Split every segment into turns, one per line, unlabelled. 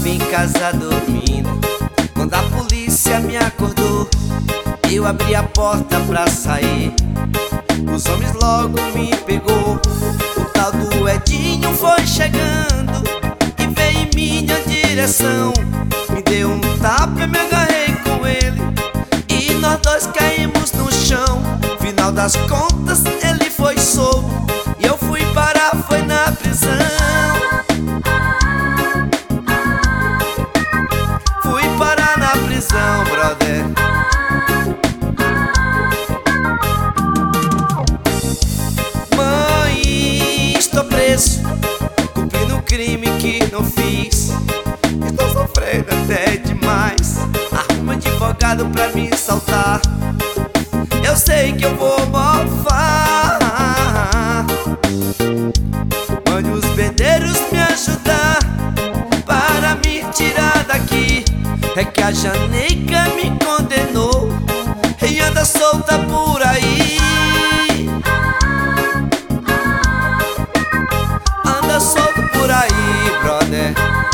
estava em casa dormindo, quando a polícia me acordou. Eu abri a porta pra sair, os homens logo me pegou. O tal do Edinho foi chegando e veio em minha direção. Me deu um tapa, eu me agarrei com ele e nós dois caímos no chão. Final das contas ele foi solto e eu fui parar, foi na prisão. Fui parar na prisão, brother. Mãe, estou preso, cumprindo um crime que não fiz. Estou sofrendo até demais, arruma advogado pra me saltar. Eu sei que eu vou mofar. Mande os bendeiros me ajudar para me tirar daqui. É que a Janeika me condenou e anda solta por aí. Anda solto por aí, brother.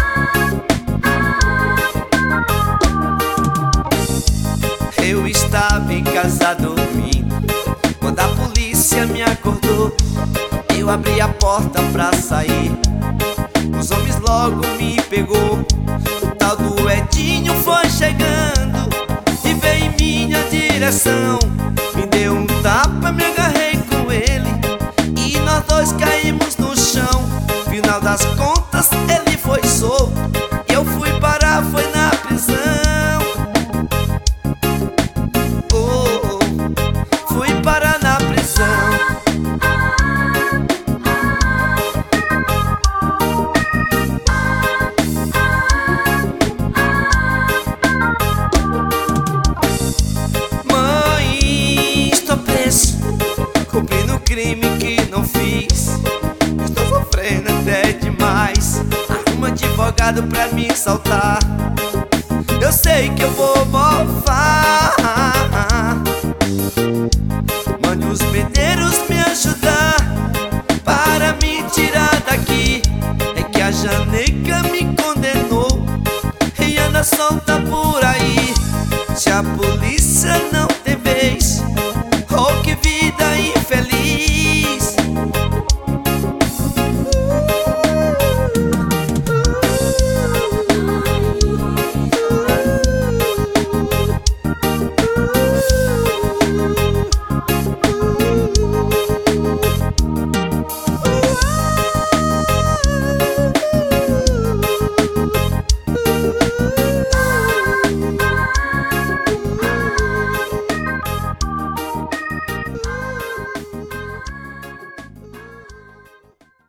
Eu estava em casa dormindo, quando a polícia me acordou. Eu abri a porta pra sair, os homens logo me pegou. O tal do Edinho foi chegando e veio em minha direção. Me deu um tapa, me agarrei com ele e nós dois caímos no chão. Final das contas ele foi solto e eu fui parar, foi na prisão. Fui parar na prisão. Mãe, estou preso, cumprindo um crime que não fiz. Estou sofrendo até demais, arruma advogado pra me saltar. Eu sei que eu vou mofar. Mande os medeiros me ajudar para me tirar daqui. É que a Janeika me condenou e anda solta por aí. Se a polícia não